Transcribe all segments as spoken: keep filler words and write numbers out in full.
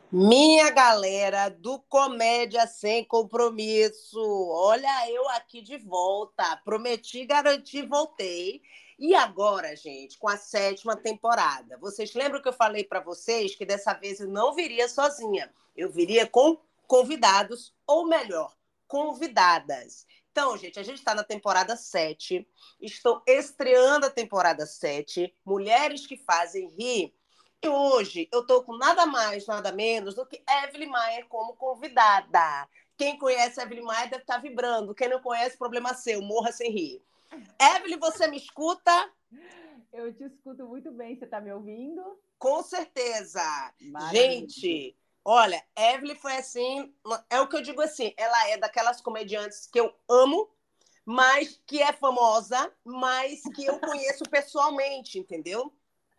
Minha galera do Comédia Sem Compromisso, olha eu aqui de volta, prometi, garanti, voltei. E agora, gente, com a sétima temporada. Vocês lembram que eu falei para vocês que dessa vez eu não viria sozinha, eu viria com convidados, ou melhor, convidadas. Então, gente, a gente está na temporada sete, estou estreando a temporada sete, Mulheres que Fazem Rir. E hoje eu estou com nada mais, nada menos do que Evelyn Maia como convidada. Quem conhece Evelyn Maia deve estar vibrando. Quem não conhece, problema seu, morra sem rir. Evelyn, você me escuta? Eu te escuto muito bem. Você está me ouvindo? Com certeza. Maravilha. Gente, olha, Evelyn foi assim, é o que eu digo assim, ela é daquelas comediantes que eu amo, mas que é famosa, mas que eu conheço pessoalmente, entendeu?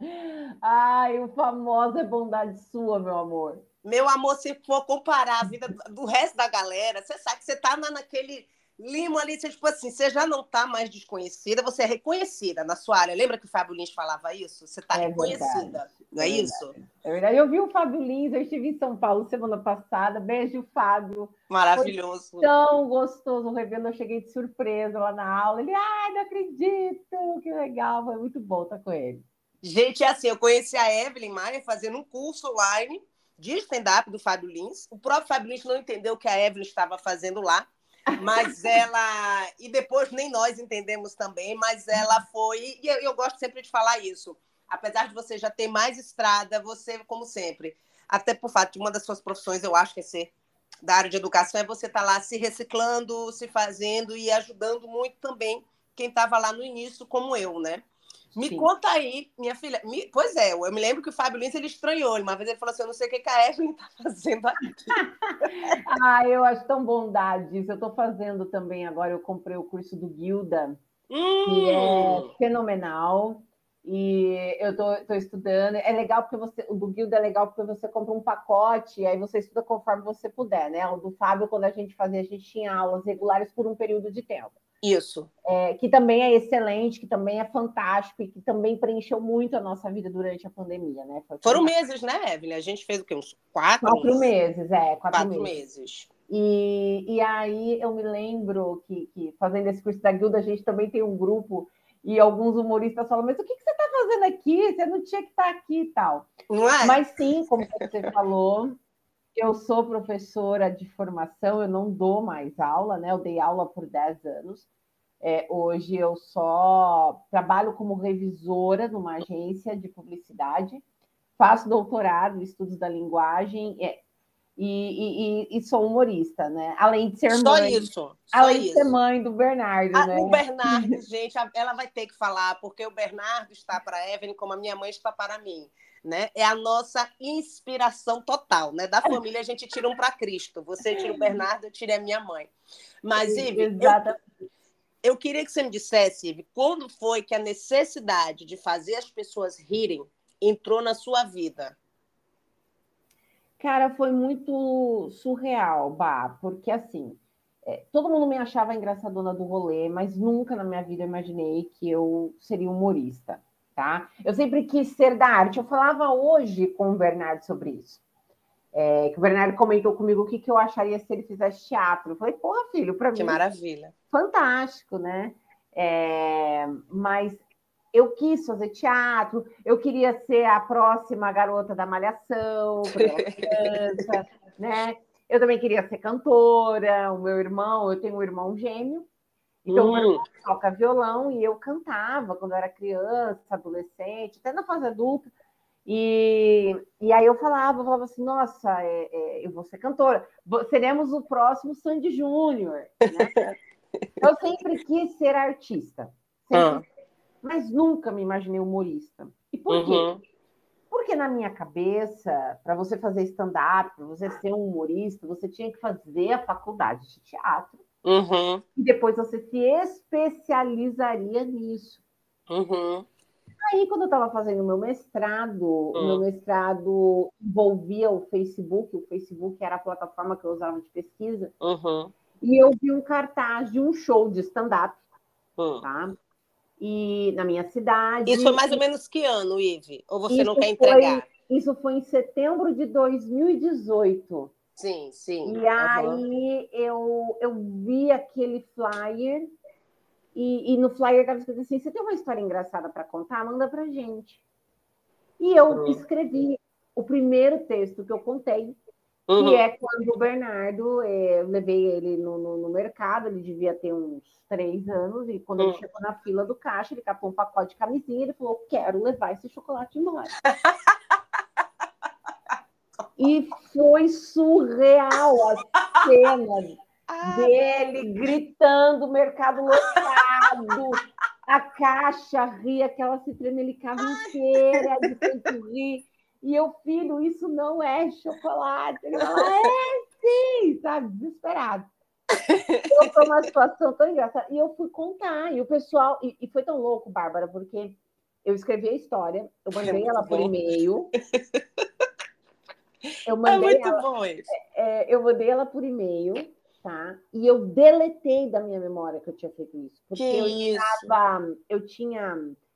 Ai, o famoso é bondade sua, meu amor. Meu amor, se for comparar a vida do resto da galera, você sabe que você tá naquele limo ali, você, tipo assim, você já não tá mais desconhecida, você é reconhecida na sua área. Lembra que o Fábio Lins falava isso? Você tá É reconhecida, verdade, não é, é isso? verdade. É verdade. Eu vi o Fábio Lins, eu estive em São Paulo semana passada. Beijo, Fábio. Maravilhoso. Foi tão gostoso o Revendo. Eu cheguei de surpresa lá na aula. Ele, ai, não acredito, que legal. Foi muito bom estar com ele. Gente, é assim, eu conheci a Evelyn Maia fazendo um curso online de stand-up do Fábio Lins. O próprio Fábio Lins não entendeu o que a Evelyn estava fazendo lá, mas ela... E depois nem nós entendemos também, mas ela foi... E eu, eu gosto sempre de falar isso. Apesar de você já ter mais estrada, você, como sempre, até por fato de uma das suas profissões, eu acho que é ser da área de educação, é você estar lá se reciclando, se fazendo e ajudando muito também quem estava lá no início, como eu, né? Me Sim. Conta aí, minha filha. Me... Pois é, eu me lembro que o Fábio Lins ele estranhou. Uma vez ele falou assim: eu não sei o que a Evelyn está fazendo aqui. Ah, eu acho tão bondade isso. Eu estou fazendo também agora. Eu comprei o curso do Guilda, hum. que é fenomenal. E eu estou estudando. É legal porque você. O do Guilda é legal porque você compra um pacote e aí você estuda conforme você puder, né? O do Fábio, quando a gente fazia, a gente tinha aulas regulares por um período de tempo. Isso. É, que também é excelente, que também é fantástico e que também preencheu muito a nossa vida durante a pandemia, né? Foi Foram meses, né, Evelyn? A gente fez o quê? Uns quatro? Quatro meses, é. Quatro, quatro meses. meses. E, e aí eu me lembro que, que fazendo esse curso da Guilda, a gente também tem um grupo e alguns humoristas falam, mas o que, que você está fazendo aqui? Você não tinha que estar aqui e tal. Não é? Mas sim, como você falou, eu sou professora de formação, eu não dou mais aula, né? Eu dei aula por dez anos. É, hoje eu só trabalho como revisora numa agência de publicidade, faço doutorado em estudos da linguagem é, e, e, e sou humorista, né? Além de ser só mãe. Isso, só além isso. de ser mãe do Bernardo, ah, né? O Bernardo, gente, ela vai ter que falar, porque o Bernardo está para a Evelyn como a minha mãe está para mim. Né? É a nossa inspiração total, né? Da família a gente tira um para Cristo. Você tira o Bernardo, eu tiro a minha mãe. Mas, Ive, Exatamente. Eu... Eu queria que você me dissesse, Ive, quando foi que a necessidade de fazer as pessoas rirem entrou na sua vida? Cara, foi muito surreal, Bah, porque assim, é, todo mundo me achava engraçadona do rolê, mas nunca na minha vida eu imaginei que eu seria humorista, tá? Eu sempre quis ser da arte. Eu falava hoje com o Bernardo sobre isso. É, que o Bernardo comentou comigo o que, que eu acharia se ele fizesse teatro. Eu falei, porra, filho, para mim... Que maravilha. Fantástico, né? É, mas eu quis fazer teatro, eu queria ser a próxima garota da Malhação, quando eu era criança, né? Eu também queria ser cantora, o meu irmão, eu tenho um irmão gêmeo, então hum. o meu irmão toca violão e eu cantava quando eu era criança, adolescente, até na fase adulta. E, e aí eu falava, eu falava assim, nossa, é, é, eu vou ser cantora, seremos o próximo Sandy Júnior, né? Eu sempre quis ser artista, sempre, uhum. mas nunca me imaginei humorista. E por quê? Uhum. Porque na minha cabeça, para você fazer stand-up, para você ser um humorista, você tinha que fazer a faculdade de teatro, uhum. e depois você se especializaria nisso. Uhum. Aí, quando eu estava fazendo o meu mestrado, uhum. o meu mestrado envolvia o Facebook, o Facebook era a plataforma que eu usava de pesquisa, uhum. e eu vi um cartaz de um show de stand-up, uhum. tá? E na minha cidade... Isso foi mais ou menos que ano, Ive? Ou você Isso não quer entregar? Isso foi em setembro de dois mil e dezoito. Sim, sim. E Uhum. aí eu, eu vi aquele flyer e, e no flyer estava escrito assim, você tem uma história engraçada para contar? Manda para gente. E eu uhum. escrevi o primeiro texto que eu contei, que uhum. é quando o Bernardo, eu levei ele no, no, no mercado, ele devia ter uns três anos, e quando uhum. ele chegou na fila do caixa, ele catou um pacote de camisinha e ele falou, quero levar esse chocolate embora. E foi surreal a cena ah, dele gritando, o mercado lotado, a caixa ria, que ela se tremelicava inteira de tanto rir. E eu, filho, isso não é chocolate. Ele fala, é sim, sabe, desesperado. Então, foi uma situação tão engraçada. E eu fui contar, e o pessoal... E, e foi tão louco, Bárbara, porque eu escrevi a história, eu mandei é ela por bom. e-mail... Eu mandei, é muito ela, bom isso. É, eu mandei ela por e-mail, tá? E eu deletei da minha memória que eu tinha feito isso. Porque que eu isso? estava, eu tinha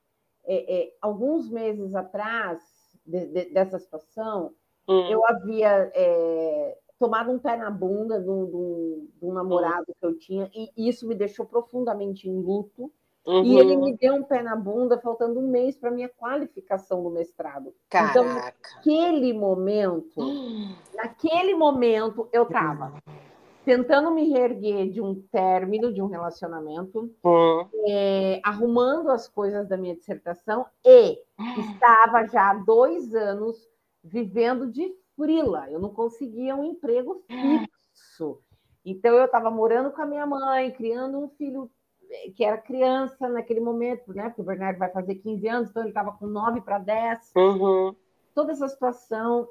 é, é, alguns meses atrás de, de, dessa situação, hum. eu havia é, tomado um pé na bunda de um, de um namorado hum. que eu tinha, e isso me deixou profundamente em luto. Uhum. E ele me deu um pé na bunda, faltando um mês para minha qualificação do mestrado. Caraca. Então, naquele momento, uhum. naquele momento, eu estava uhum. tentando me reerguer de um término, de um relacionamento, uhum. é, arrumando as coisas da minha dissertação e uhum. estava já há dois anos vivendo de frila. Eu não conseguia um emprego fixo. Então, eu estava morando com a minha mãe, criando um filho que era criança naquele momento, né? Porque o Bernardo vai fazer quinze anos, então ele estava com nove para dez. Uhum. Toda essa situação.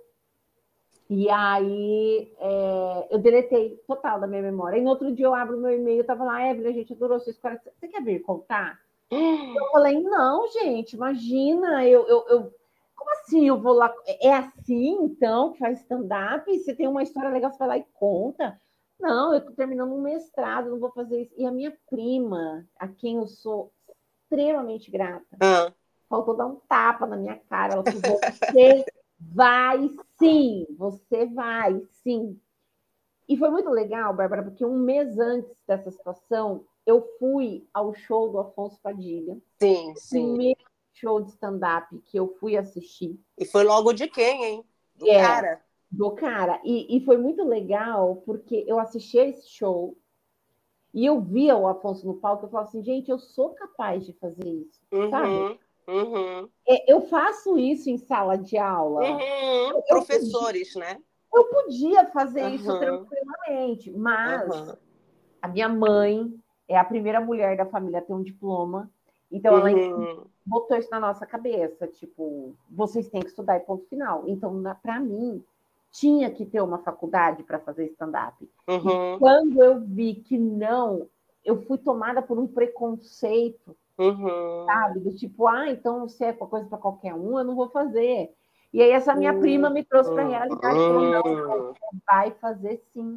E aí é, eu deletei total da minha memória. E no outro dia eu abro o meu e-mail, eu tava lá, Evelyn, a gente adorou sua história. Você quer vir contar? Uhum. Eu falei, não, gente, imagina, eu, eu, eu... Como assim eu vou lá? É assim, então, que faz stand-up? Você tem uma história legal, você vai lá e conta? Não, eu estou terminando um mestrado, não vou fazer isso. E a minha prima, a quem eu sou extremamente grata, uhum. faltou dar um tapa na minha cara. Ela falou, você vai sim, você vai sim. E foi muito legal, Bárbara, porque um mês antes dessa situação, eu fui ao show do Afonso Padilha. Sim, sim. O primeiro show de stand-up que eu fui assistir. E foi logo de quem, hein? Do é. cara. Do cara, e, e foi muito legal, porque eu assisti a esse show e eu via o Afonso no palco, eu falava assim, gente, eu sou capaz de fazer isso, uhum, sabe? Uhum. Eu faço isso em sala de aula. Uhum. Eu, Professores, podia, né? Eu podia fazer uhum. isso tranquilamente, mas uhum. a minha mãe é a primeira mulher da família a ter um diploma, então ela uhum. botou isso na nossa cabeça, tipo, vocês têm que estudar e ponto final. Então, para mim, tinha que ter uma faculdade para fazer stand-up. Uhum. E quando eu vi que não, eu fui tomada por um preconceito, uhum. sabe? Do tipo, ah, então se é coisa para qualquer um, eu não vou fazer. E aí essa minha uhum. prima me trouxe para a realidade e falou, não, você vai fazer sim.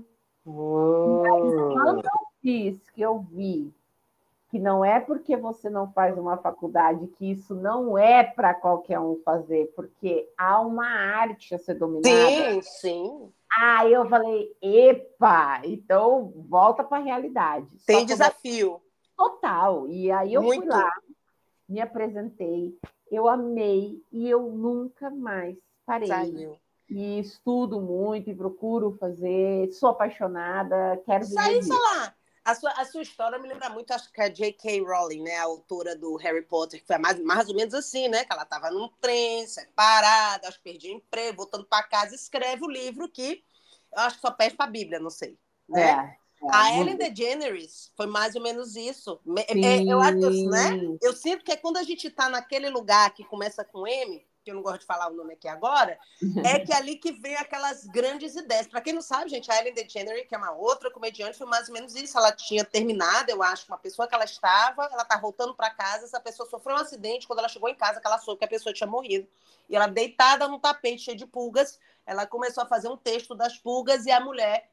Uhum. Mas quando eu fiz, que eu vi que não é porque você não faz uma faculdade que isso não é para qualquer um fazer, porque há uma arte a ser dominada. Sim, sim. Aí eu falei, epa, então volta para a realidade. Tem desafio. Total. E aí eu Muito. fui lá, me apresentei, eu amei e eu nunca mais parei. Saiu. E estudo muito e procuro fazer, sou apaixonada, quero viver Saiu, disso. sei lá. A sua, a sua história me lembra muito, acho que a J K. Rowling, né? A autora do Harry Potter, que foi mais, mais ou menos assim, né? Que ela estava num trem, separada, acho que perdia o emprego, voltando para casa, escreve o livro que eu acho que só pede para a Bíblia, não sei. Né? É, é, a Ellen DeGeneres foi mais ou menos isso. É, eu, eu, né? eu sinto que é quando a gente está naquele lugar que começa com M, que eu não gosto de falar o nome aqui agora, é que ali que vem aquelas grandes ideias. Para quem não sabe, gente, a Ellen DeGeneres, que é uma outra comediante, foi mais ou menos isso. Ela tinha terminado, eu acho, com uma pessoa que ela estava, ela tá voltando para casa, essa pessoa sofreu um acidente, quando ela chegou em casa, que ela soube que a pessoa tinha morrido. E ela deitada num tapete cheio de pulgas, ela começou a fazer um texto das pulgas e a mulher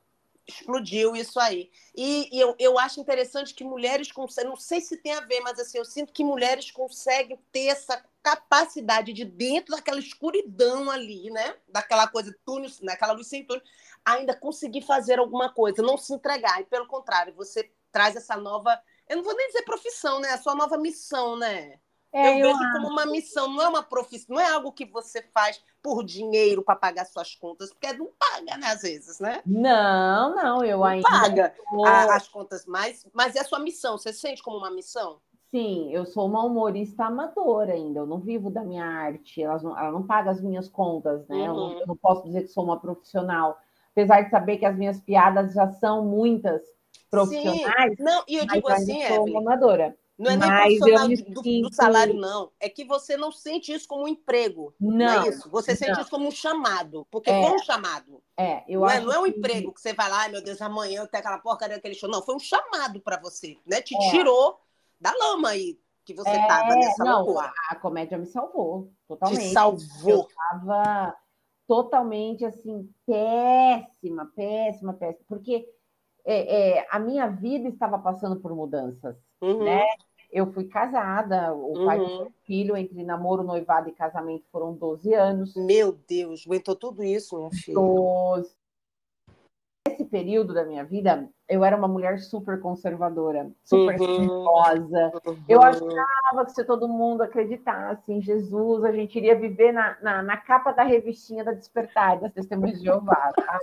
explodiu isso aí. E, e eu, eu acho interessante que mulheres conseguem, não sei se tem a ver, mas assim, eu sinto que mulheres conseguem ter essa capacidade de dentro daquela escuridão ali, né? Daquela coisa, túnel, naquela luz sem túnel, ainda conseguir fazer alguma coisa, não se entregar. E, pelo contrário, você traz essa nova... Eu não vou nem dizer profissão, né? A sua nova missão, né? É, Eu eu vejo como uma missão, não é uma profissão, não é algo que você faz por dinheiro para pagar suas contas, porque não paga, né, às vezes, né? Não, não, eu Não ainda paga a, sou... as contas mais, mas é a sua missão, você sente como uma missão? Sim, eu sou uma humorista amadora ainda, eu não vivo da minha arte, elas não, ela não paga as minhas contas, né? Eu não, Uhum. eu não posso dizer que sou uma profissional, apesar de saber que as minhas piadas já são muitas Sim, profissionais, não, e eu mas digo eu ainda assim, sou uma Evelyn, amadora. não é nem Mas eu profissional me de- do, do salário, sinto. não. É que você não sente isso como um emprego, não é Não, isso? Você sente não, isso como um chamado, porque é, foi um chamado. é, eu Não é, acho não é um que emprego que você vai lá, ai meu Deus, amanhã eu tenho aquela porcaria daquele show. Não, foi um chamado para você, né? Te é, tirou da lama aí que você tava é, nessa não, a, loucura. a comédia me salvou Te totalmente. Eu salvou. estava totalmente assim, péssima, péssima, péssima, porque é, é, a minha vida estava passando por mudanças, né? Uhum, Eu fui casada, o pai do meu uhum. filho, entre namoro, noivado e casamento foram doze anos. Meu Deus, aguentou tudo isso, minha filha. doze Nesse período da minha vida, eu era uma mulher super conservadora, super Uhum, religiosa. Eu uhum. achava que se todo mundo acreditasse em Jesus, a gente iria viver na, na, na capa da revistinha da Despertar, das Testemunhas de Jeová. Tá?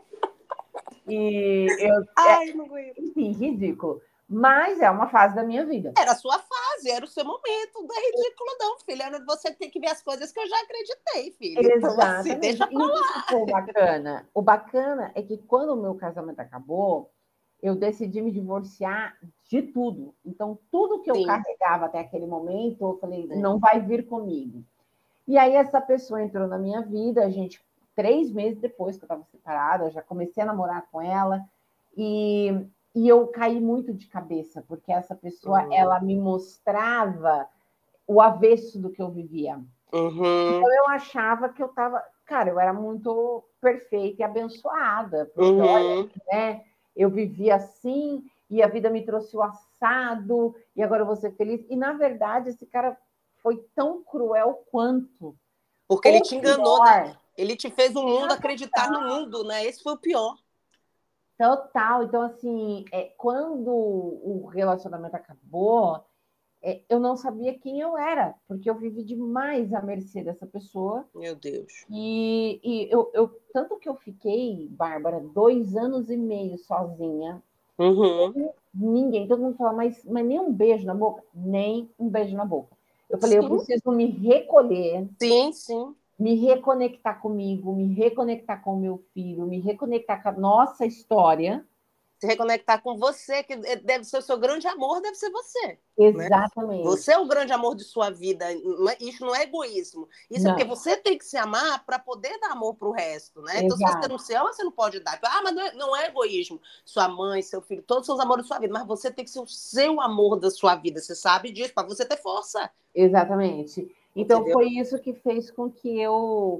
E eu, é, Ai, não aguento. enfim, ridículo. Mas é uma fase da minha vida. Era a sua fase, era o seu momento. Não é ridículo, não, filha. Era você tem que ver as coisas que eu já acreditei, filha. Então, assim, Exatamente. deixa pra E o que, que lá. foi o bacana? O bacana é que quando o meu casamento acabou, eu decidi me divorciar de tudo. Então, tudo que eu Sim. carregava até aquele momento, eu falei, É. não vai vir comigo. E aí essa pessoa entrou na minha vida, a gente, três meses depois que eu estava separada, já comecei a namorar com ela, e, e eu caí muito de cabeça, porque essa pessoa, Uhum. ela me mostrava o avesso do que eu vivia. Uhum. Então eu achava que eu estava, cara, eu era muito perfeita e abençoada, porque olha, Uhum. né, eu vivia assim e a vida me trouxe o assado e agora eu vou ser feliz. E na verdade esse cara foi tão cruel quanto. Porque ele Ou te enganou, né? pior, Ele te fez o mundo ah, acreditar no mundo, né? Esse foi o pior. total. Então, assim, é, quando o relacionamento acabou, é, eu não sabia quem eu era, porque eu vivi demais à mercê dessa pessoa. Meu Deus. E, e eu, eu, tanto que eu fiquei, Bárbara, dois anos e meio sozinha. Uhum. Ninguém, todo mundo fala, mas, mas nem um beijo na boca? Nem um beijo na boca. Eu falei, eu Sim, preciso me recolher, sim, sim. me reconectar comigo, me reconectar com o meu filho, me reconectar com a nossa história. Se reconectar com você, que deve ser o seu grande amor, deve ser você, né? Exatamente. Você é o grande amor de sua vida. Isso não é egoísmo. Isso é porque Não, você tem que se amar para poder dar amor para o resto, né? Então, se você exato. não se ama, você não pode dar. Ah, mas não é, não é egoísmo. Sua mãe, seu filho, todos são os amores da sua vida. Mas você tem que ser o seu amor da sua vida. Você sabe disso, para você ter força. Exatamente. Então, Entendeu? foi isso que fez com que eu.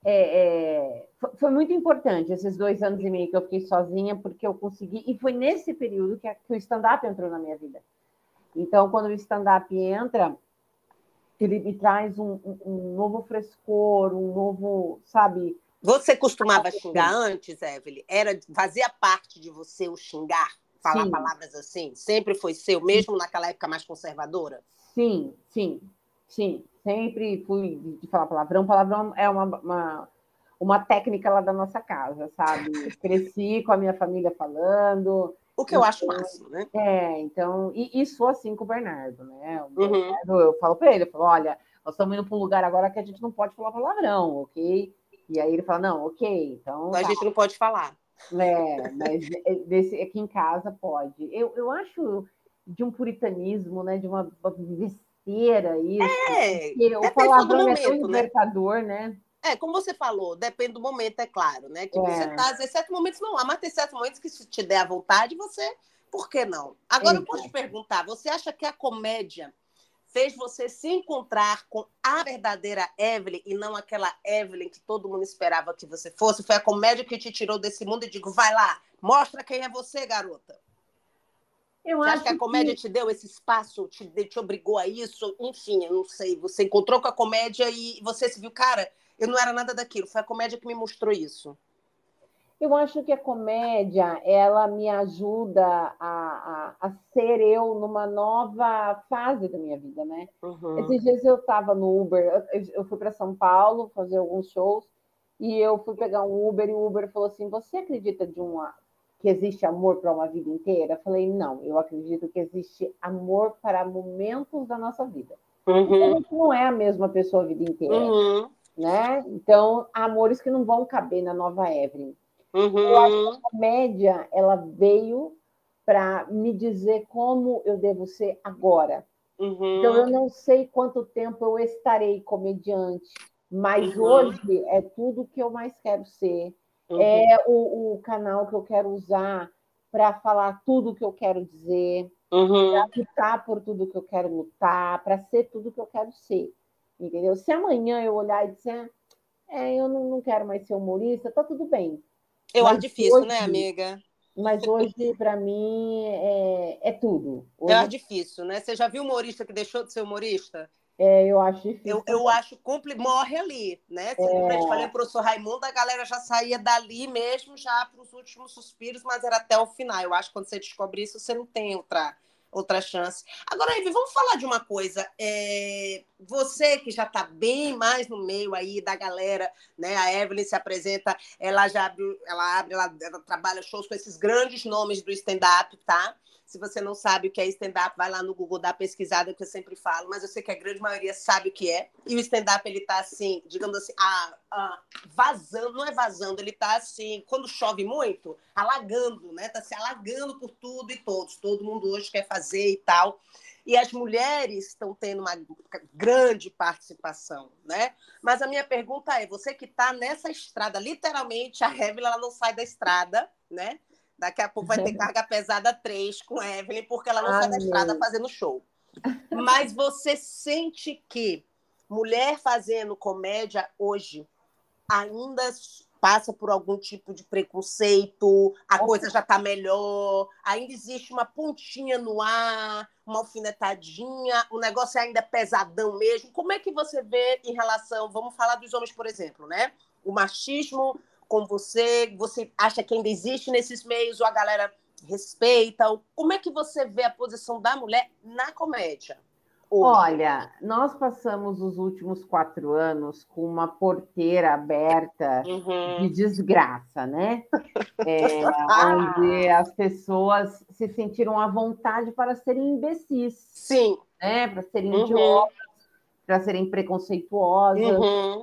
É, é, foi muito importante esses dois anos e meio que eu fiquei sozinha, porque eu consegui. E foi nesse período que, a, que o stand-up entrou na minha vida. Então, quando o stand-up entra, ele me traz um, um, um novo frescor, um novo, sabe? Você costumava xingar antes, Evelyn? Era, fazia parte de você o xingar? Falar Sim, palavras assim? Sempre foi seu, mesmo naquela época mais conservadora? sim, sim, sim. Sempre fui de falar palavrão. Palavrão é uma, uma, uma técnica lá da nossa casa, sabe? Cresci com a minha família falando. O que eu acho o Então, máximo, né? é, então, e, e sou assim com o Bernardo, né? O Uhum. Bernardo, eu falo para ele, eu falo, olha, nós estamos indo para um lugar agora que a gente não pode falar palavrão, ok? E aí ele fala, não, ok, então A tá. gente não pode falar. É, mas desse, aqui em casa pode. Eu, eu acho de um puritanismo, né? De uma besteira isso, É, porque o depende do palavrão é tão momento, né? libertador, né? É, como você falou, depende do momento, é claro, né? Que você É, tá, às vezes, certos momentos não há, mas tem certos momentos que se te der a vontade, você, por que não? Agora, eu posso te exato. perguntar, você acha que a comédia fez você se encontrar com a verdadeira Evelyn e não aquela Evelyn que todo mundo esperava que você fosse? Foi a comédia que te tirou desse mundo e digo, vai lá, mostra quem é você, garota. Eu Você acha acho que a comédia que te deu esse espaço, te, te obrigou a isso? Enfim, eu não sei. Você encontrou com a comédia e você se viu, cara, eu não era nada daquilo. Foi a comédia que me mostrou isso. eu acho que a comédia ela me ajuda a, a, a ser eu numa nova fase da minha vida, né? Uhum. Esses dias eu estava no Uber, eu, eu fui para São Paulo fazer alguns shows e eu fui pegar um Uber e o Uber falou assim: "Você acredita de uma que existe amor para uma vida inteira?" Eu falei: "Não, eu acredito que existe amor para momentos da nossa vida. Porque a Uhum. gente não é a mesma pessoa a vida inteira, Uhum. né? Então, há amores que não vão caber na nova Evelyn. Uhum. A média, ela veio para me dizer como eu devo ser agora. Então, eu Uhum. não sei quanto tempo eu estarei comediante, mas Uhum. hoje é tudo que eu mais quero ser. Uhum. É o, o canal que eu quero usar para falar tudo que eu quero dizer, Uhum. lutar por tudo que eu quero lutar, para ser tudo que eu quero ser. Entendeu? Se amanhã eu olhar e dizer, é, eu não, não quero mais ser humorista, tá tudo bem. Eu Mas acho difícil, né, hoje, amiga? mas hoje para mim, é, é tudo. Eu acho Hoje difícil, né? Você já viu humorista que deixou de ser humorista? é, eu acho Eu, difícil eu também. acho complicado, morre ali, né? Você lembra de falei, professor Raimundo, a galera já saía dali mesmo, já para os últimos suspiros, mas era até o final. Eu acho que quando você descobre isso, você não tem outra, outra chance. Agora, Ivy, vamos falar de uma coisa. É, você que já está bem mais no meio aí da galera, né? A Evelyn se apresenta, ela já abre, ela abre, ela, ela trabalha shows com esses grandes nomes do stand-up, tá? Se você não sabe o que é stand-up, vai lá no Google, dá pesquisada, que eu sempre falo, mas eu sei que a grande maioria sabe o que é. E o stand-up, ele tá assim, digamos assim, ah, ah, vazando, não é vazando, ele tá assim, quando chove muito, alagando, né? Tá se alagando por tudo e todos. Todo mundo hoje quer fazer e tal. E as mulheres estão tendo uma grande participação, né? Mas a minha pergunta é, você que está nessa estrada, literalmente, a Evelyn, ela não sai da estrada, né? Daqui a pouco vai ter carga pesada três com a Evelyn, porque ela não sai da estrada Amém. fazendo show. Mas você sente que mulher fazendo comédia hoje ainda passa por algum tipo de preconceito, a coisa já está melhor, ainda existe uma pontinha no ar, uma alfinetadinha, o negócio é ainda pesadão mesmo. Como é que você vê em relação, vamos falar dos homens, por exemplo, né? O machismo com você, você acha que ainda existe nesses meios ou a galera respeita? Como é que você vê a posição da mulher na comédia hoje? Olha, nós passamos os últimos quatro anos com uma porteira aberta de Uhum. desgraça, né? É, onde as pessoas se sentiram à vontade para serem imbecis, Sim. né? Para serem Uhum. idiotas, para serem preconceituosas. Uhum.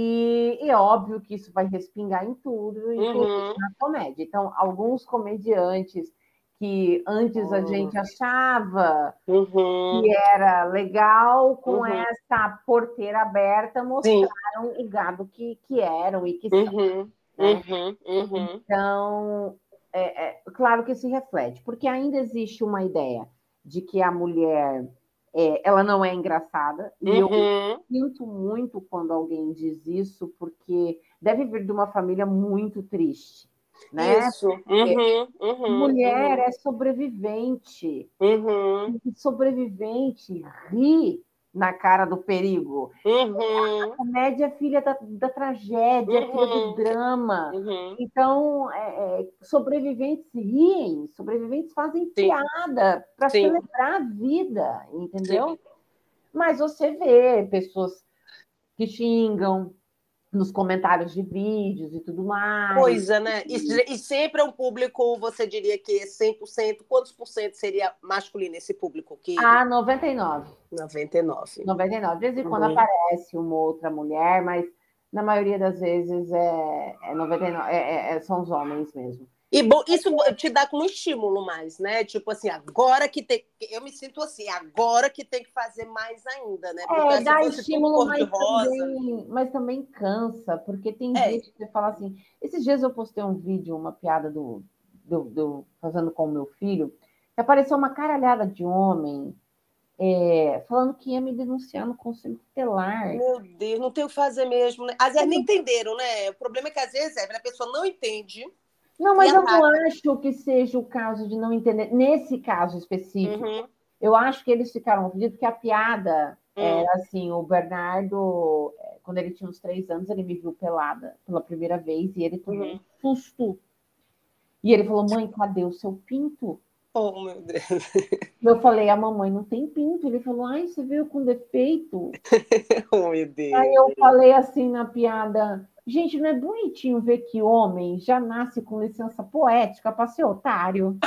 E é óbvio que isso vai respingar em tudo, inclusive Uhum. na comédia. Então, alguns comediantes que antes a gente achava que Uhum. era legal, com Uhum. essa porteira aberta, Sim. mostraram o gado que, que eram e que são, Uhum. né? Uhum. Uhum. Então, é, é, claro que se reflete, porque ainda existe uma ideia de que a mulher é, ela não é engraçada, e eu Uhum. sinto muito quando alguém diz isso, porque deve vir de uma família muito triste, né? Isso. Uhum. Uhum. Mulher Uhum. é sobrevivente, Uhum. e sobrevivente ri na cara do perigo. Uhum. Comédia é filha da, da tragédia, é filha do Uhum. drama. Uhum. Então, é, é, sobreviventes riem, sobreviventes fazem Sim. piada para Sim. celebrar a vida, entendeu? Sim. Mas você vê pessoas que xingam nos comentários de vídeos e tudo mais. Coisa, né? E, e sempre é um público, você diria que é cem por cento. Quantos por cento seria masculino esse público? Que Ah, noventa e nove. noventa e nove. noventa e nove. De vez em quando Uhum. aparece uma outra mulher, mas na maioria das vezes é, é noventa e nove, é, é, é, são os homens mesmo. E bom, isso te dá como estímulo mais, né? Tipo assim, agora que tem. Eu me sinto assim, agora que tem que fazer mais ainda, né? É, Porque se dá fosse tudo estímulo, mas cor-de-rosa. também, mas também cansa, porque tem É. dias que você fala assim. Esses dias eu postei um vídeo, uma piada do, do, do fazendo com o meu filho, que apareceu uma caralhada de homem é, falando que ia me denunciar no conselho tutelar. Meu Deus, não tem o que fazer mesmo, né? Às vezes nem entenderam, né? O problema é que às vezes é, a pessoa não entende, Não, e mas eu não ataca. acho que seja o caso de não entender. Nesse caso específico, Uhum, eu acho que eles ficaram ofendidos porque a piada hum, era assim: o Bernardo, eh, quando ele tinha uns três anos, ele me viu pelada pela primeira vez e ele tomou um uhum. susto. E ele falou: mãe, cadê o seu pinto? Oh, meu Deus. Eu falei: a mamãe não tem pinto. Ele falou: ai, você veio com defeito? Oh, meu Aí Deus. eu falei assim na piada: gente, não é bonitinho ver que homem já nasce com licença poética para ser otário?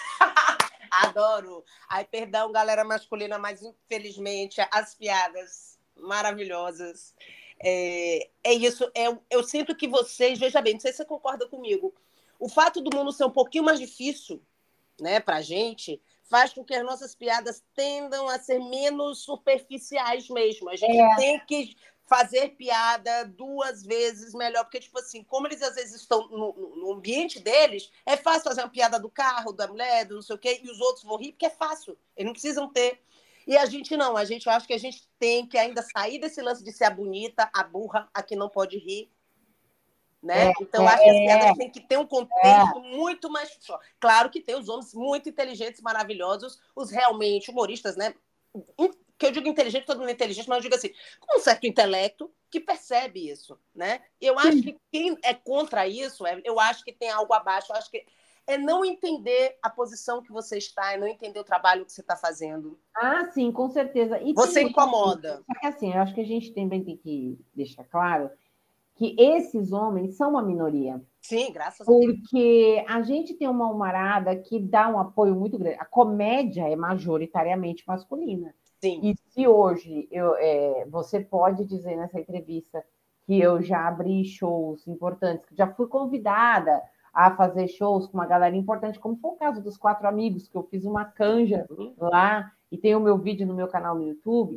Adoro. Ai, perdão, galera masculina, mas infelizmente as piadas maravilhosas. É, é isso. É, eu sinto que vocês, veja bem, não sei se você concorda comigo. O fato do mundo ser um pouquinho mais difícil, né, pra gente, faz com que as nossas piadas tendam a ser menos superficiais mesmo. A gente É, tem que fazer piada duas vezes melhor, porque, tipo assim, como eles às vezes estão no, no ambiente deles, é fácil fazer uma piada do carro, da mulher, do não sei o quê, e os outros vão rir, porque é fácil, eles não precisam ter. E a gente não, a gente, eu acho que a gente tem que ainda sair desse lance de ser a bonita, a burra, a que não pode rir, é, né? Então, eu acho que as é, piadas é. têm que ter um É. contexto muito mais. Claro que tem os homens muito inteligentes, maravilhosos, os realmente humoristas, né? Que eu digo inteligente, todo mundo é inteligente, mas eu digo assim, com um certo intelecto que percebe isso, né? Eu acho Sim. que quem é contra isso, é, eu acho que tem algo abaixo, eu acho que é não entender a posição que você está, é não entender o trabalho que você está fazendo. Ah, sim, com certeza. E Você tem homens, incomoda. só que assim, eu acho que a gente também tem que deixar claro que esses homens são uma minoria, Sim, graças a Deus. porque a gente tem uma humarada que dá um apoio muito grande. A comédia é majoritariamente masculina. Sim. E se hoje eu, é, você pode dizer nessa entrevista que eu já abri shows importantes, que já fui convidada a fazer shows com uma galera importante, como foi o caso dos Quatro Amigos, que eu fiz uma canja Uhum. lá, e tem o meu vídeo no meu canal no YouTube,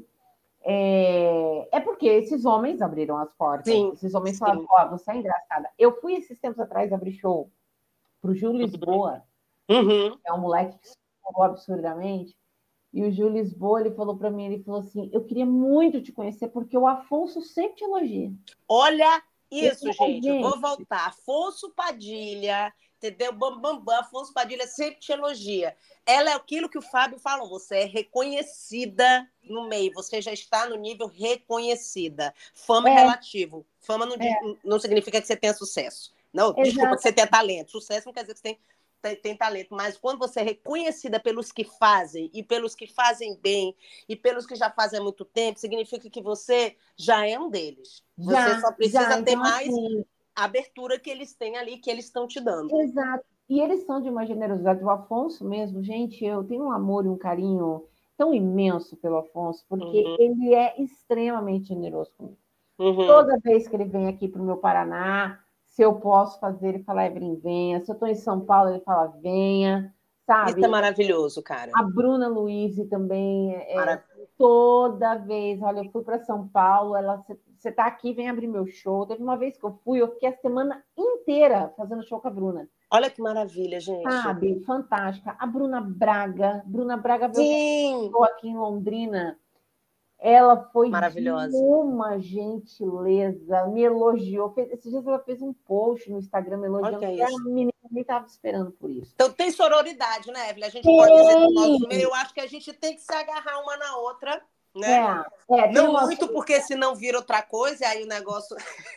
é, é porque esses homens abriram as portas. Sim, Esses homens falaram: sim. ó, oh, você é engraçada. Eu fui esses tempos atrás abrir show pro Gil Lisboa, Uhum. que é um moleque que se empolgou absurdamente. E o Gil Lisboa, ele falou para mim, ele falou assim: eu queria muito te conhecer, porque o Afonso sempre te elogia. Olha Eu isso, falei: gente. Eu vou gente, voltar. Afonso Padilha, entendeu? Bam, bam, bam. Afonso Padilha sempre te elogia. Ela é aquilo que o Fábio falou. Você é reconhecida no meio. Você já está no nível reconhecida. Fama é é, relativo. Fama não, diz- é, não significa que você tenha sucesso. Não, desculpa, que exato, você tenha talento. Sucesso não quer dizer que você tem tem, tem talento, mas quando você é reconhecida pelos que fazem e pelos que fazem bem e pelos que já fazem há muito tempo, significa que você já é um deles. Você já, só precisa já. ter Então, mais assim, a abertura que eles têm ali, que eles estão te dando. exato. E eles são de uma generosidade. O Afonso mesmo, gente, eu tenho um amor e um carinho tão imenso pelo Afonso, porque Uhum, ele é extremamente generoso comigo. uhum. Toda vez que ele vem aqui para o meu Paraná, se eu posso fazer, ele fala: Evelyn, venha. Se eu estou em São Paulo, ele fala: venha. Isso é Sabe? maravilhoso, cara. A Bruna Luiz também, é, Marav toda vez, olha, eu fui para São Paulo, ela, você está aqui, vem abrir meu show. Teve uma vez que eu fui, eu fiquei a semana inteira fazendo show com a Bruna. Olha que maravilha, gente. Sabe? Fantástica. A Bruna Braga, Bruna Braga veio fazer Sim, show aqui em Londrina. Ela foi de maravilhosa. uma gentileza, me elogiou. Fez, esses dias ela fez um post no Instagram me Olha que elogiando. é A isso. menina nem estava esperando por isso. Então tem sororidade, né, Evelyn? A gente pode dizer do nosso meio, Tem! eu acho que a gente tem que se agarrar uma na outra, né? É, é, tem Não umas muito, porque senão vira outra coisa, e aí o negócio.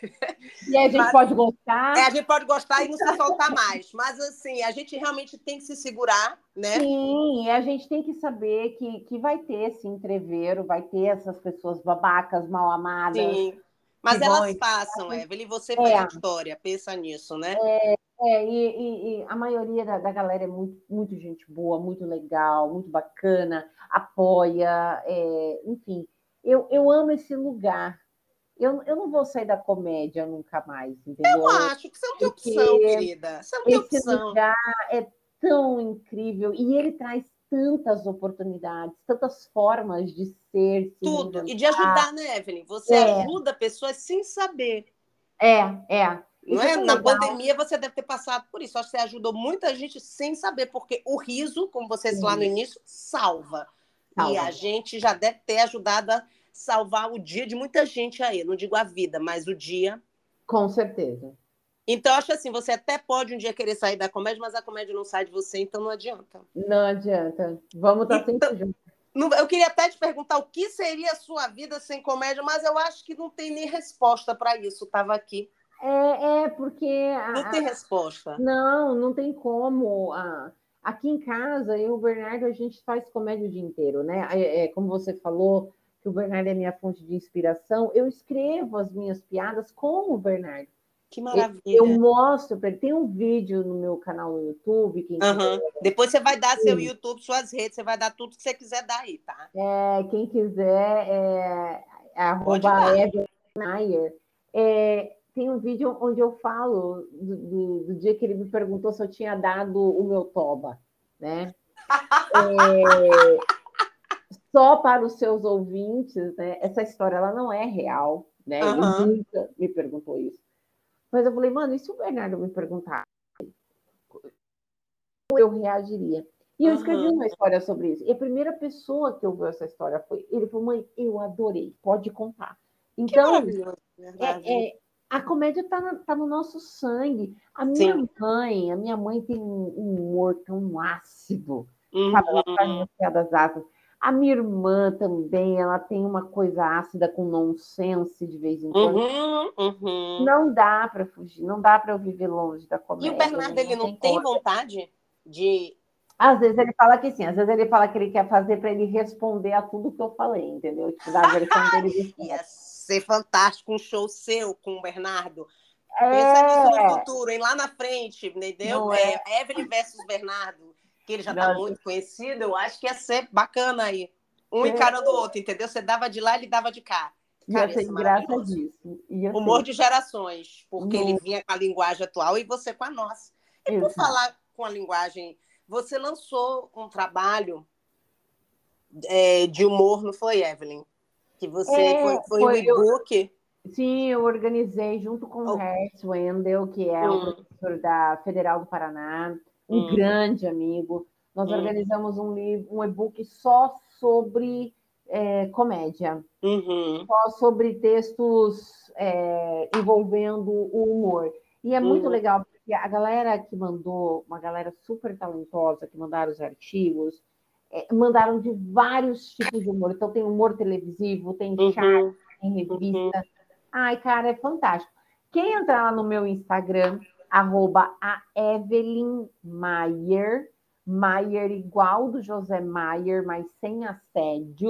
e a gente Mas, pode é, a gostar. gente pode gostar e não se soltar mais. Mas, assim, a gente realmente tem que se segurar, né? Sim, e a gente tem que saber que, que vai ter esse entreveiro, vai ter essas pessoas babacas, mal amadas, Sim. que Mas vão. elas passam, Evelyn, e você faz É, história. Pensa nisso, né? é e, e, e a maioria da, da, galera é muito, muito gente boa, muito legal, muito bacana, apoia, é, enfim. Eu, eu amo esse lugar. Eu, eu não vou sair da comédia nunca mais, Eu entendeu? acho que você não tem opção, Porque querida. Você não tem esse opção. lugar é tão incrível e ele traz tantas oportunidades, tantas formas de ser, se Tudo. E reinventar. de ajudar, né, Evelyn? Você É, ajuda pessoas sem saber. é, é. Não Isso é é? tão Na legal. pandemia você deve ter passado por isso. Acho que você ajudou muita gente sem saber, porque o riso, como você disse lá no Sim, início, salva. E a salva. gente já deve ter ajudado a salvar o dia de muita gente aí. Não digo a vida, mas o dia. Com certeza. Então, acho assim, você até pode um dia querer sair da comédia, mas a comédia não sai de você, então não adianta. Não adianta. Vamos estar Então, sempre juntos. eu queria até te perguntar o que seria a sua vida sem comédia, mas eu acho que não tem nem resposta para isso. Estava aqui. É, é porque... Não A, tem resposta. Não, não tem como. Ah, aqui em casa, eu e o Bernardo, a gente faz comédia o dia inteiro, né? É, é, como você falou, que o Bernardo é minha fonte de inspiração, eu escrevo as minhas piadas com o Bernardo. Que Eu, maravilha. eu mostro para ele. Tem um vídeo no meu canal no YouTube. Quem uhum. quiser... Depois você vai dar seu YouTube, suas redes, você vai dar tudo que você quiser dar aí, tá? É, quem quiser, é, é arroba Evelyn Mayer. É, tem um vídeo onde eu falo do, do, do dia que ele me perguntou se eu tinha dado o meu toba, né? É, só para os seus ouvintes, né? Essa história ela não é real, né? Ele uhum. nunca me perguntou isso. Mas eu falei, mano, e se o Bernardo me perguntar? Eu reagiria. E eu escrevi uhum. uma história sobre isso. E a primeira pessoa que ouviu essa história foi ele falou, mãe, eu adorei, pode contar. Então, é, é, a comédia está tá no nosso sangue. A minha Sim. mãe, a minha mãe tem um humor tão ácido, uhum. sabe? Ela faz umas piadas ácidas. A minha irmã também, ela tem uma coisa ácida com nonsense de vez em quando. Uhum, uhum. Não dá para fugir, não dá para eu viver longe da comédia. E o Bernardo, ele não, não tem, tem vontade de... Às vezes ele fala que sim, às vezes ele fala que ele quer fazer para ele responder a tudo que eu falei, entendeu? Tipo, da versão dele. Ia ser fantástico um show seu com o Bernardo. É... Pensa nisso no futuro, hein? Lá na frente, entendeu? É. É, Evelyn versus Bernardo, que ele já está muito conhecido, eu acho que ia ser bacana aí. Um é. encarando o outro, entendeu? Você dava de lá, ele dava de cá. Cara, ia ser engraçadíssimo. Humor ser. de gerações, porque no... ele vinha com a linguagem atual e você com a nossa. E Exato. Por falar com a linguagem, você lançou um trabalho é, de humor, não foi, Evelyn? Que você é, foi, foi, foi um e-book. Eu, sim, eu organizei junto com o oh. Hertz Wendel, que é hum. um professor da Federal do Paraná, um hum. grande amigo. Nós hum. organizamos um livro, um e-book só sobre é, comédia, uhum. só sobre textos é, envolvendo o humor. E é muito uhum. legal, porque a galera que mandou, uma galera super talentosa, que mandaram os artigos, é, mandaram de vários tipos de humor. Então, tem humor televisivo, tem uhum. chat, tem revista. Uhum. Ai, cara, é fantástico. Quem entrar lá no meu Instagram, arroba a Evelyn Mayer, Mayer igual do José Maier, mas sem assédio.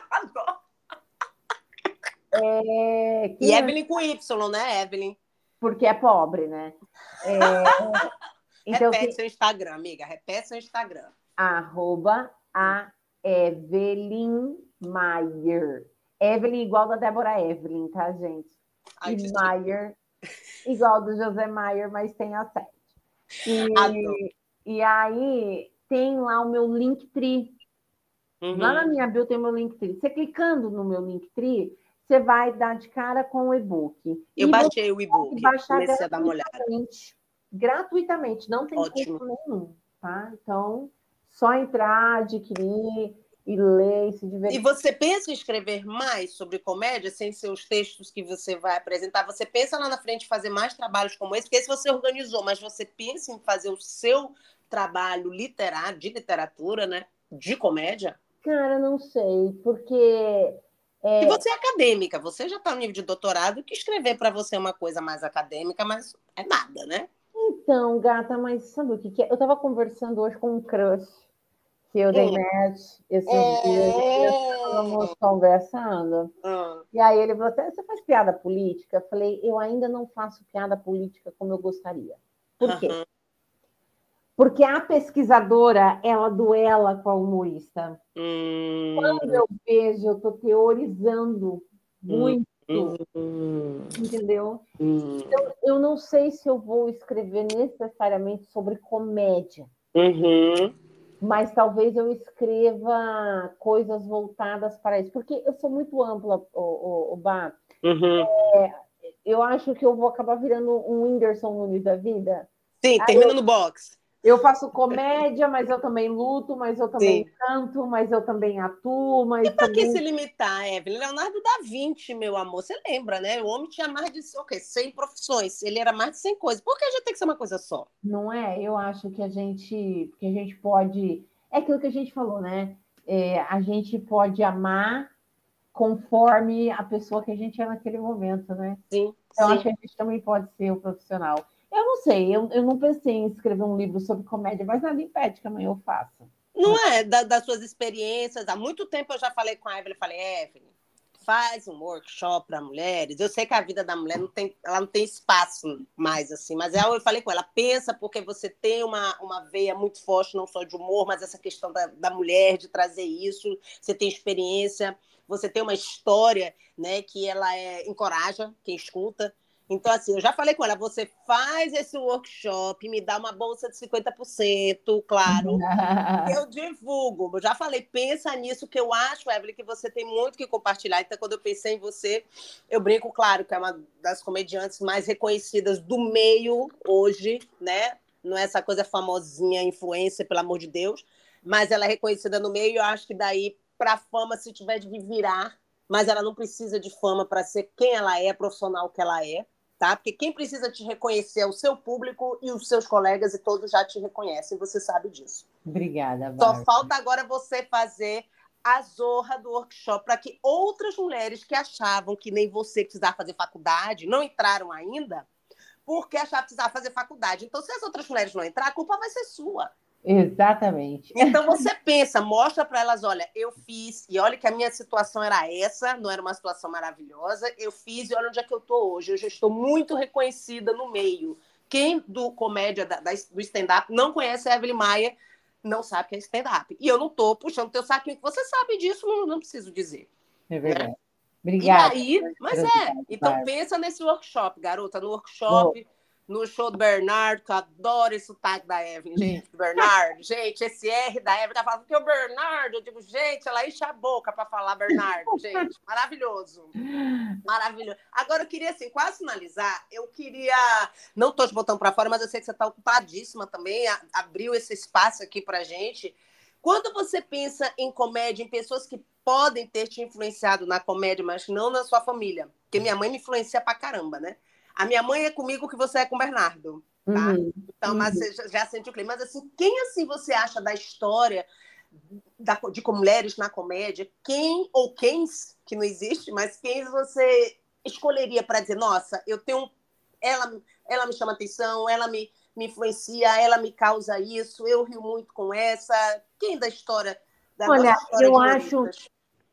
é, e Evelyn entra... com Y, né, Evelyn? Porque é pobre, né? É... então, repete quem... seu Instagram, amiga. Repete seu Instagram. Arroba a Evelyn Mayer. Evelyn igual da Débora Evelyn, tá, gente? Ai, e Maier igual do José Maier, mas tem assédio. E, e aí tem lá o meu Linktree. Uhum. Lá na minha bio tem o meu Linktree. Você clicando no meu Linktree, você vai dar de cara com o e-book. Eu e baixei o e-book. Baixar gratuitamente. Gratuitamente, não tem Ótimo. custo nenhum, tá? Então, só entrar, adquirir e ler e se divertir. E você pensa em escrever mais sobre comédia, sem ser os textos que você vai apresentar? Você pensa lá na frente em fazer mais trabalhos como esse? Porque esse você organizou, mas você pensa em fazer o seu trabalho literário, de literatura, né? De comédia? Cara, não sei, porque... É... E você é acadêmica, você já está no nível de doutorado, que escrever para você é uma coisa mais acadêmica, mas é nada, né? Então, gata, mas sabe o que, que é? Eu estava conversando hoje com um crush que eu dei match esses é... dias, e estávamos conversando. Hum. E aí ele falou assim, você faz piada política? Eu falei, eu ainda não faço piada política como eu gostaria. Por quê? Uhum. Porque a pesquisadora, ela duela com a humorista. Hum. Quando eu vejo, eu estou teorizando muito. Hum. Entendeu? Hum. Então, eu não sei se eu vou escrever necessariamente sobre comédia. Uhum. Mas talvez eu escreva coisas voltadas para isso. Porque eu sou muito ampla, o, o, o Bá. Uhum. É, eu acho que eu vou acabar virando um Whindersson Nunes da vida. Sim, termina eu... no box. Eu faço comédia, mas eu também luto, mas eu também Sim. canto, mas eu também atuo, E mas para que se também... limitar, Evelyn? Leonardo da Vinci, meu amor, você lembra, né? O homem tinha mais de okay, cem profissões, ele era mais de cem coisas. Por que já tem que ser uma coisa só? Não é? Eu acho que a gente, que a gente pode... É aquilo que a gente falou, né? É, a gente pode amar conforme a pessoa que a gente é naquele momento, né? Sim, Então, acho sim. que a gente também pode ser o profissional. Eu não sei, eu, eu não pensei em escrever um livro sobre comédia, mas nada impede que amanhã eu faça. Não é da, das suas experiências. Há muito tempo eu já falei com a Evelyn, falei, Evelyn, faz um workshop para mulheres. Eu sei que a vida da mulher não tem, ela não tem espaço mais assim, mas eu falei com ela, pensa porque você tem uma, uma veia muito forte, não só de humor, mas essa questão da, da mulher, de trazer isso, você tem experiência, você tem uma história, né, que ela é, encoraja quem escuta. Então, assim, eu já falei com ela, você faz esse workshop, me dá uma bolsa de cinquenta por cento, claro, eu divulgo. Eu já falei, pensa nisso, que eu acho, Evelyn, que você tem muito que compartilhar. Então, quando eu pensei em você, eu brinco, claro, que é uma das comediantes mais reconhecidas do meio hoje, né? Não é essa coisa famosinha, influência, pelo amor de Deus, mas ela é reconhecida no meio e eu acho que daí, para a fama, se tiver de virar, mas ela não precisa de fama para ser quem ela é, profissional que ela é. Tá? Porque quem precisa te reconhecer é o seu público e os seus colegas, e todos já te reconhecem, você sabe disso. Obrigada, Só Bárbara. falta agora você fazer a zorra do workshop para que outras mulheres que achavam que nem você precisava fazer faculdade, não entraram ainda, porque achavam que precisava fazer faculdade. Então, se as outras mulheres não entrar, a culpa vai ser sua. Exatamente. Então, você pensa, mostra para elas, olha, eu fiz, e olha que a minha situação era essa, não era uma situação maravilhosa, eu fiz e olha onde é que eu estou hoje. Eu já estou muito reconhecida no meio. Quem do comédia, da, da, do stand-up, não conhece a Evelyn Maia, não sabe que é stand-up. E eu não estou puxando teu saquinho, que você sabe disso, não, não preciso dizer. É Né? verdade. E Obrigada aí, pela mas é. generosidade, Então Bárbara. pensa nesse workshop, garota, no Vou. workshop, no show do Bernardo, que eu adoro esse sotaque da Evelyn, gente, do Bernardo. Gente, esse R da Evelyn tá falando que é o Bernardo. Eu digo, gente, ela enche a boca para falar Bernardo, gente. Maravilhoso. Maravilhoso. Agora, eu queria, assim, quase finalizar, eu queria... Não tô te botando para fora, mas eu sei que você tá ocupadíssima também, a- abriu esse espaço aqui pra gente. Quando você pensa em comédia, em pessoas que podem ter te influenciado na comédia, mas não na sua família, porque minha mãe me influencia pra caramba, né? A minha mãe é comigo que você é com o Bernardo, tá? Uhum, Então, mas uhum. você já, já sentiu o clima. Mas, assim, quem, assim, você acha da história da, de mulheres na comédia, quem ou quem, que não existe, mas quem você escolheria para dizer, nossa, eu tenho... Ela, ela me chama atenção, ela me, me influencia, ela me causa isso, eu rio muito com essa. Quem da história, da Olha, nossa história eu de acho, humoristas?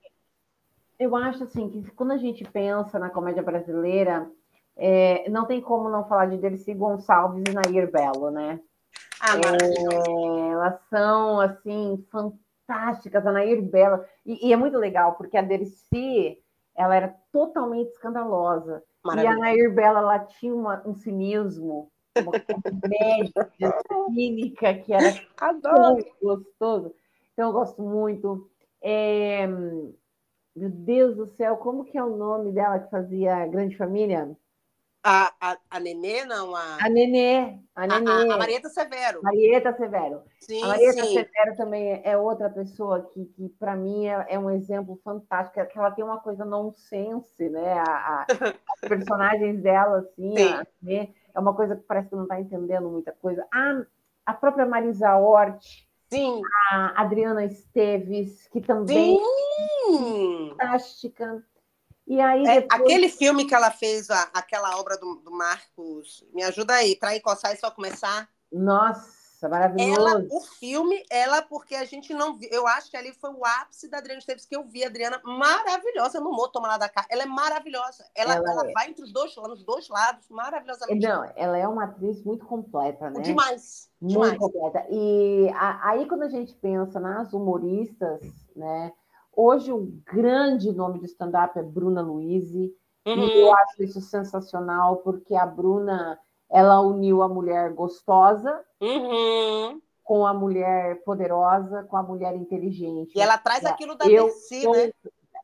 eu acho assim que quando a gente pensa na comédia brasileira, é, não tem como não falar de Dercy Gonçalves e Nair Belo, né? Ah, maravilhosa. É, elas são assim fantásticas, a Nair Belo, e, e é muito legal porque a Dercy ela era totalmente escandalosa e a Maravilhosa. Nair Belo ela tinha uma, um cinismo, uma comédia cínica que era Adoro. tão gostoso. Então eu gosto muito. É, meu Deus do céu, como que é o nome dela que fazia Grande Família? A, a, a Nenê, não, a, A Nenê, a a, a, a Nenê. Marieta Severo. Marieta Severo. A Sim, Marieta sim. Severo também é outra pessoa que, que para mim, é, é, um exemplo fantástico, que ela tem uma coisa nonsense, né? A, a, as personagens dela, assim, a, Sim. né? É uma coisa que parece que não está entendendo muita coisa. A, a própria Marisa Hort, Sim. a Adriana Esteves, que também Sim. é fantástica. E aí É, depois, aquele filme que ela fez, a, aquela obra do, do Marcos, me ajuda aí, para encossar e só começar. nossa, Ela, maravilhoso. o filme, ela, porque a gente não viu, eu acho que ali foi o ápice da Adriana Esteves, que eu vi a Adriana maravilhosa no Moto Toma Lá da Cá. Ela é maravilhosa. Ela, Ela ela é. vai entre os dois, nos dois lados, maravilhosamente Não, bem. ela é uma atriz muito completa, né? Demais, Muito demais. completa. E a, aí, quando a gente pensa nas humoristas, né? Hoje o grande nome do stand-up é Bruna Luiz, e eu Uhum, acho isso sensacional, porque a Bruna ela uniu a mulher gostosa uhum. com a mulher poderosa, com a mulher inteligente. E ela traz aquilo da Eu Dercy, sou né?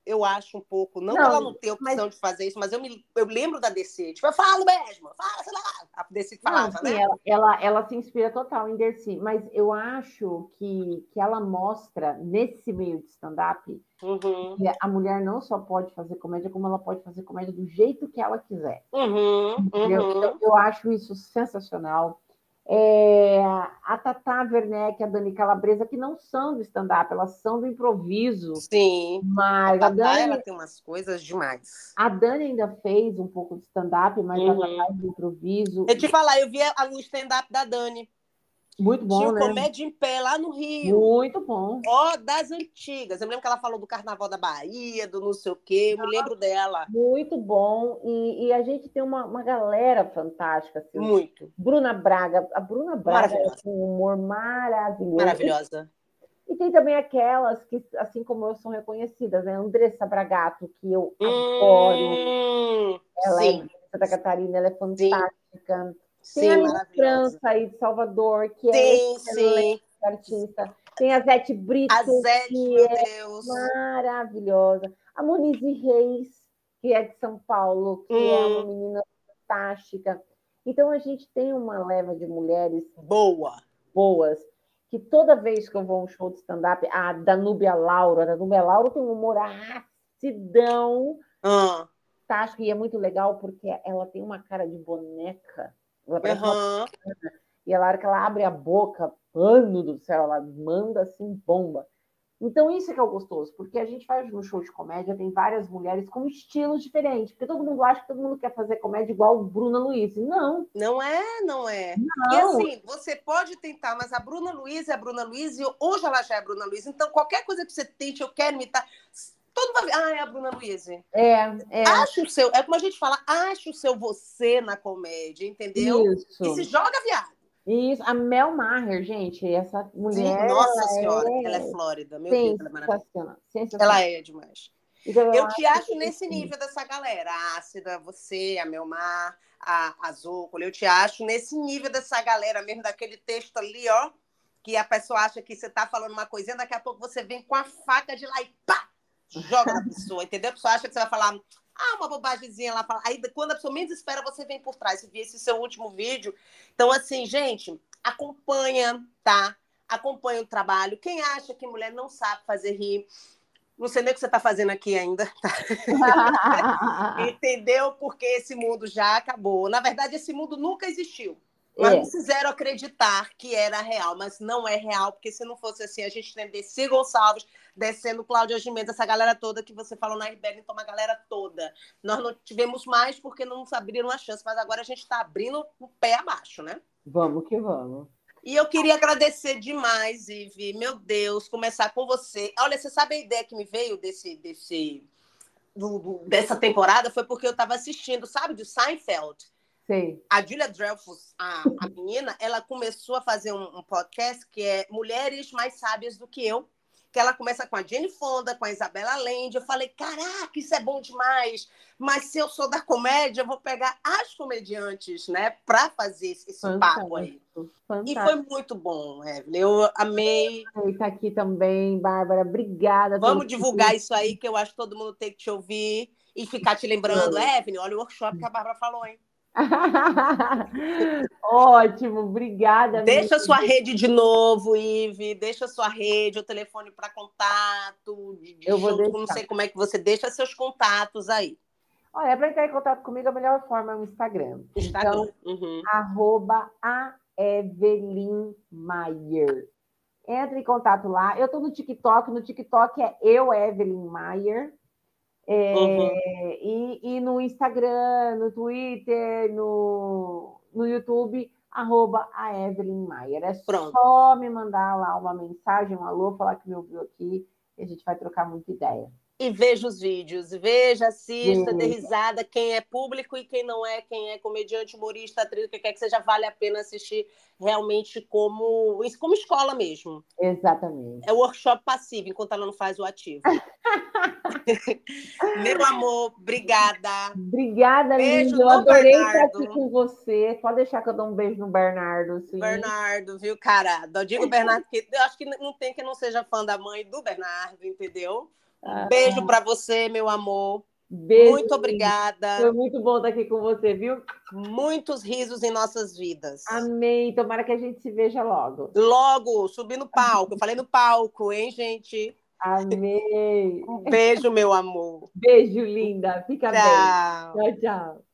eu acho um pouco, não, não que ela não tenha opção mas... de fazer isso, mas eu, me, eu lembro da D C, tipo, eu falo mesmo, fala, sei lá, a D C falava, não, sim, né? Ela, ela, ela se inspira total em Dercy, mas eu acho que, que ela mostra, nesse meio de stand-up, uhum. que a mulher não só pode fazer comédia, como ela pode fazer comédia do jeito que ela quiser. Uhum, uhum. Então, eu acho isso sensacional. É, a Tata Werneck, a Dani Calabresa, que não são do stand-up, elas são do improviso. Sim, mas a Tata, a Dani, ela tem umas coisas demais. A Dani ainda fez um pouco de stand-up, mas uhum. a Tata é do improviso. Eu te falar, eu vi o stand-up da Dani. Muito bom, Tinha o né? Comédia em Pé lá no Rio. Muito bom. Ó, oh, das antigas. Eu me lembro que ela falou do Carnaval da Bahia, do não sei o quê. Eu Nossa, me lembro dela. Muito bom. E, e a gente tem uma, uma galera fantástica. Assim. Muito. Bruna Braga. A Bruna Braga tem um humor maravilhoso. Maravilhosa. E, e tem também aquelas que, assim como eu, são reconhecidas. Né? Andressa Bragato, que eu hum, adoro. Ela sim. é de Santa Catarina, ela é fantástica. Sim. Tem Sim, a França aí de Salvador, que sim, é excelente sim. artista. Tem a Zete Brito, a Zete, que meu é Deus. maravilhosa. A Monize Reis, que é de São Paulo, que hum. é uma menina fantástica. Então, a gente tem uma leva de mulheres boa, boas, que toda vez que eu vou a um show de stand-up, a Danúbia Laura, a Danúbia Laura tem um humor acidão, hum. fantástico, e é muito legal porque ela tem uma cara de boneca. Ela parece uhum. uma... E a hora que ela abre a boca, mano do céu, ela manda assim, bomba. Então, isso é que é o gostoso, porque a gente faz no show de comédia, tem várias mulheres com estilos diferentes, porque todo mundo acha que todo mundo quer fazer comédia igual Bruna Luiz. Não. Não é, não é. Não. E assim, você pode tentar, mas a Bruna Luiz é a Bruna Luiz e hoje ela já é a Bruna Luiz. Então, qualquer coisa que você tente, eu quero imitar, todo mundo vai ver, ah, é a Bruna Luiz. É, é. Acha o seu, é como a gente fala, acha o seu você na comédia, entendeu? Isso. E se joga, viado. Isso, a Mel Maher, gente, essa mulher. Sim, nossa ela senhora, é... ela é Flórida, meu Deus, ela é maravilhosa. Ela é demais. Então, eu, eu te acho, acho nesse que... nível dessa galera, a Ácida, você, a Melmar, a, a Zócolo, eu te acho nesse nível dessa galera mesmo, daquele texto ali, ó, que a pessoa acha que você tá falando uma coisinha, daqui a pouco você vem com a faca de lá e pá, joga na pessoa, entendeu? A pessoa acha que você vai falar, ah, uma bobagemzinha lá, aí quando a pessoa menos espera, você vem por trás, você viu esse seu último vídeo. Então, assim, gente, acompanha, tá? Acompanha o trabalho. Quem acha que mulher não sabe fazer rir, não sei nem o que você está fazendo aqui ainda. Tá? Entendeu? Porque esse mundo já acabou. Na verdade, esse mundo nunca existiu. Mas é. Nos fizeram acreditar que era real, mas não é real, porque se não fosse assim, a gente tem Desi Gonçalves, descendo Cláudia Gimenez, essa galera toda que você falou na Ribeira, então uma galera toda. Nós não tivemos mais porque não nos abriram a chance, mas agora a gente está abrindo o pé abaixo, né? Vamos que vamos. E eu queria agradecer demais, Ive. Meu Deus, começar com você. Olha, você sabe a ideia que me veio desse, desse, do, do, dessa temporada? Foi porque eu estava assistindo, sabe, do Seinfeld. Sim. A Julia Dreyfus, a, a menina, ela começou a fazer um, um podcast que é Mulheres Mais Sábias do que Eu, que ela começa com a Jane Fonda, com a Isabela Allende. Eu falei, caraca, isso é bom demais. Mas se eu sou da comédia, eu vou pegar as comediantes, né, para fazer esse Fantástico. papo aí. Fantástico. E foi muito bom, Evelyn. Eu amei. Está aqui também, Bárbara. Obrigada. Vamos divulgar isso aí, que eu acho que todo mundo tem que te ouvir e ficar te lembrando. Evelyn, olha o workshop que a Bárbara falou, hein? Ótimo, obrigada. Deixa a sua rede de novo, Ive. Deixa a sua rede, o telefone para contato. De, de eu vou show, deixar. Não sei como é que você deixa seus contatos aí. Olha, para entrar em contato comigo, a melhor forma é o Instagram. Instagram. Então, uhum. arroba a Evelyn Maier. Entre em contato lá. Eu estou no TikTok. No TikTok é eu, Evelyn Maier. É, uhum. e, e no Instagram, no Twitter, no, no YouTube, arroba a Evelyn Maier. É Pronto. Só me mandar lá uma mensagem, um alô, falar que me ouviu aqui, e a gente vai trocar muita ideia. E veja os vídeos, veja, assista, dê risada, quem é público e quem não é, quem é comediante, humorista, atriz, o que quer que seja, vale a pena assistir realmente como, como escola mesmo. Exatamente. É o workshop passivo, enquanto ela não faz o ativo. Meu amor, obrigada. Obrigada, beijo linda. Eu adorei Bernardo. estar aqui com você. Pode deixar que eu dou um beijo no Bernardo. Sim. Bernardo, viu, cara? Eu digo Bernardo, que eu acho que não tem quem não seja fã da mãe do Bernardo, entendeu? Um beijo para você, meu amor. Beijo. Muito obrigada. Foi muito bom estar aqui com você, viu? Muitos risos em nossas vidas. Amém. Tomara que a gente se veja logo. Logo, subir no palco. Eu falei no palco, hein, gente? Amém. Um beijo, meu amor. Beijo, linda. Fica Tchau. bem. Tchau, tchau.